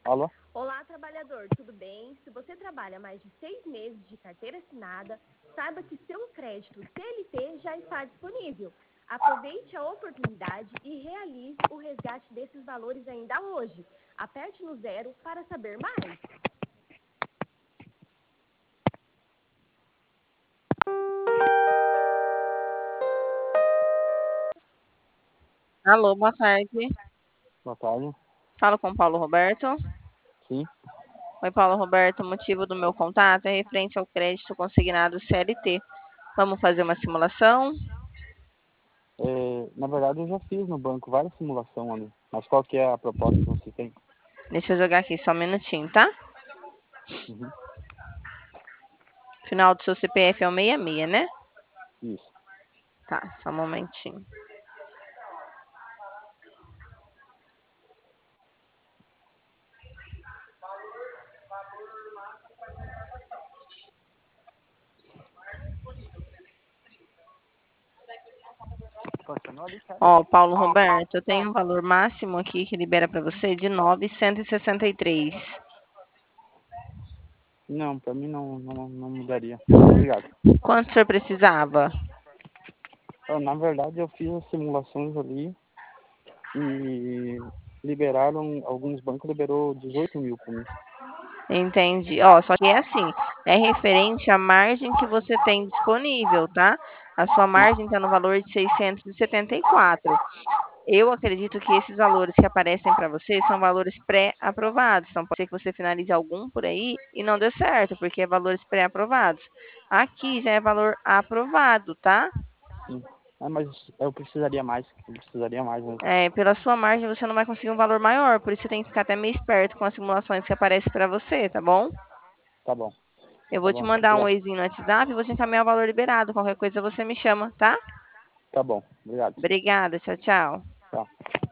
Alô? Olá, trabalhador, tudo bem? Se você trabalha mais de 6 meses de carteira assinada, saiba que seu crédito CLT já está disponível. Aproveite a oportunidade e realize o resgate desses valores ainda hoje. Aperte no 0 para saber mais. Alô, boa tarde. Boa tarde. Falo com Paulo Roberto. Sim. Oi, Paulo Roberto. O motivo do meu contato é referente ao crédito consignado CLT. Vamos fazer uma simulação? Na verdade, eu já fiz no banco várias simulações ali. Mas qual que é a proposta que você tem? Deixa eu jogar aqui só um minutinho, tá? Uhum. Final do seu CPF é o 66, né? Isso. Tá, só um momentinho. Continua ali, cara. Ó, Paulo Roberto, eu tenho um valor máximo aqui que libera para você de 963. Não, pra mim não mudaria. Obrigado. Quanto o senhor precisava? Na verdade, eu fiz as simulações ali e liberaram, alguns bancos liberou 18 mil pra mim. Entendi. Ó, só que é assim, é referente à margem que você tem disponível, tá? A sua margem está no valor de 674. Eu acredito que esses valores que aparecem para você são valores pré-aprovados. Então, pode ser que você finalize algum por aí e não dê certo, porque é valores pré-aprovados. Aqui já é valor aprovado, tá? Sim. Mas eu precisaria mais. Eu precisaria mais mesmo. Pela sua margem, você não vai conseguir um valor maior, por isso você tem que ficar até meio esperto com as simulações que aparecem para você, tá bom? Tá bom. Eu Tá vou te bom. mandar um oizinho no WhatsApp e vou te encaminhar o valor liberado. Qualquer coisa você me chama, tá? Tá bom. Obrigado. Obrigada, tchau, tchau. Tchau.